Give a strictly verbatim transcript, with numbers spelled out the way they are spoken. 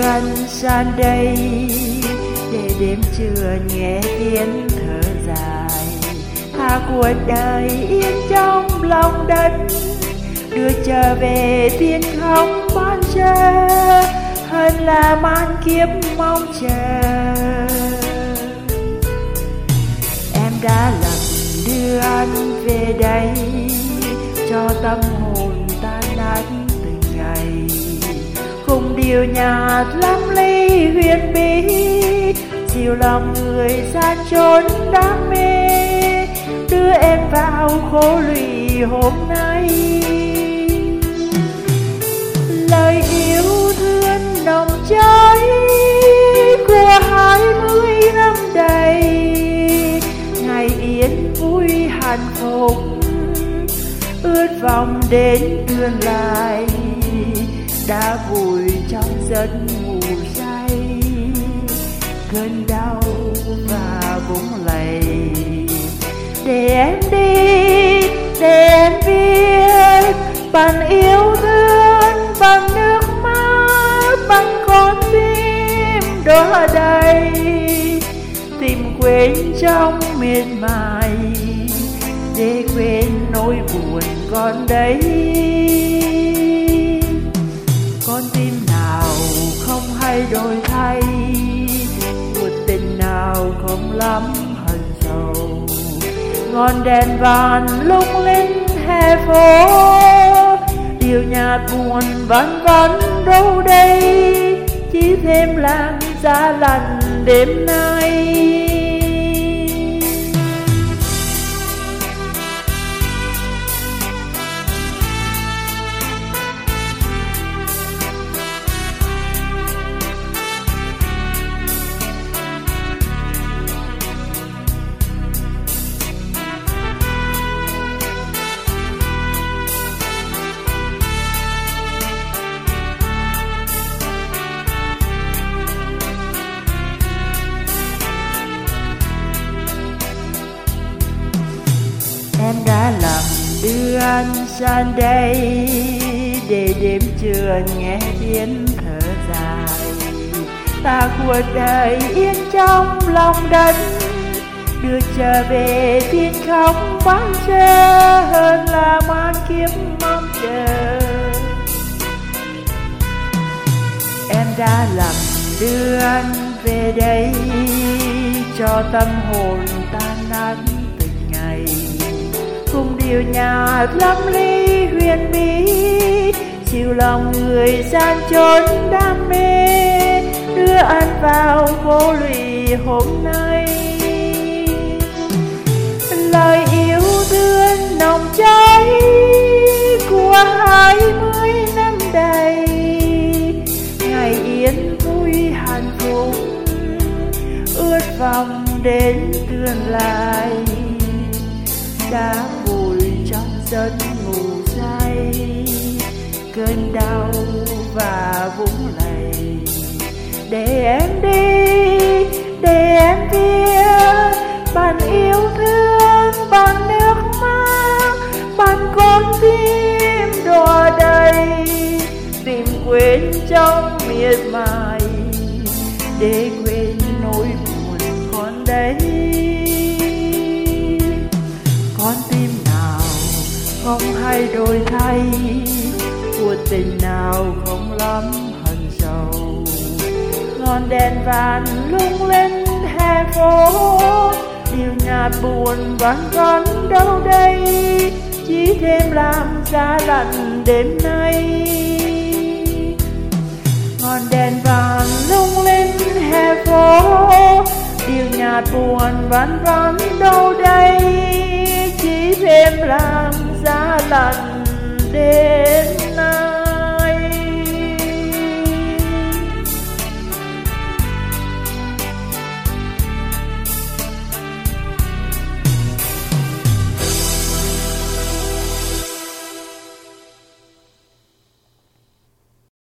anh sang đây để đêm trưa nghe tiếng thở dài, tha cuộc đời yên trong lòng đất, đưa trở về thiên không ban trơ, hơn là man kiếp mong chờ. Em đã lặng đưa anh về đây, cho tâm hồn tan nát từng ngày, cùng điều nhạc lắm ly huyền bí, dịu lòng người gian trốn đam mê, đưa em vào khổ lụy hôm nay. Lời yêu thương nồng cháy của hai mươi năm đầy, ngày yên vui hạnh phúc ước vọng đến tương lai, đã vùi trong giấc ngủ say, cơn đau và vũng lầy. Để em đi, để em viết bằng yêu thương, bằng nước mắt, bằng con tim đổ đầy, tìm quên trong miệt mài, để quên nỗi buồn còn đấy. Con tim nào không hay đổi thay, một tình nào không lắm hận sầu, ngọn đèn vàng lung linh hè phố, điều nhạc buồn vắng vắng đâu đây, chỉ thêm làng giá lạnh đêm nay. Em đã lặng đưa anh sang đây để đêm trưa nghe tiếng thở dài, ta cuộc đời yên trong lòng đất, đưa trở về thiên không ban trơ, hơn là man kiếp mong chờ. Em đã lặng đưa anh về đây, cho tâm hồn tan nát từng ngày, cùng điều nhạc lắm ly huyền bí, dịu lòng người gian trốn đam mê, đưa anh vào vô lụy hôm nay. Lời yêu thương nồng cháy của hai mươi năm đầy, ngày yên vui hạnh phúc ước vọng đến tương lai, đã vùi trong giấc ngủ say, cơn đau và vũng lầy. Để em đi, để em viết bằng yêu thương, bằng nước mắt, bằng con tim đổ đầy, tìm quên trong miệt mài, để quên nỗi buồn còn đấy. Con tim nào không hay đổi thay, cuộc tình nào không lắm hận sầu, ngọn đèn vàng lung linh hè phố, điều nhạc buồn vắng vắng đâu đây, chỉ thêm làm giá lạnh đêm nay. Ngọn đèn vàng lung linh hè phố, điều nhạc buồn vắng vắng đâu đây, chỉ thêm làm giá lạnh đêm